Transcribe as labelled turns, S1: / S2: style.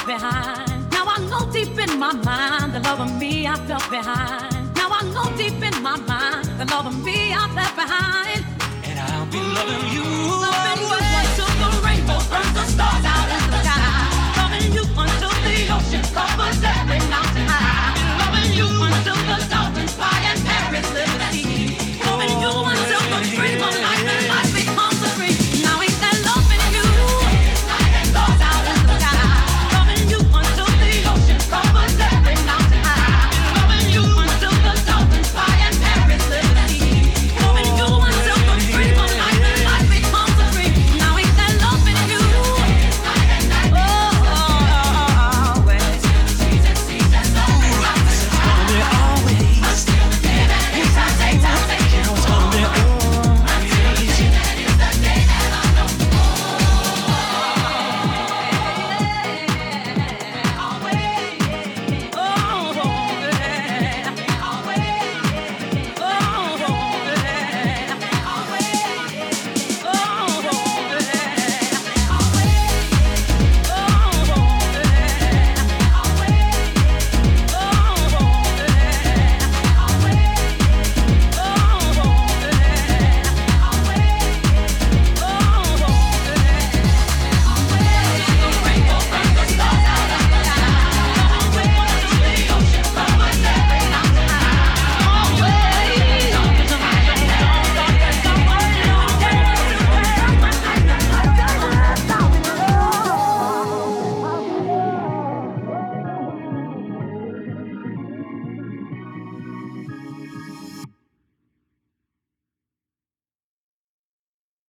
S1: behind. Now I know deep in my mind the love of me I felt behind. Now I know deep in my mind the love of me I left behind.
S2: And I'll be loving you.
S1: Loving you until the rainbow burns the stars out.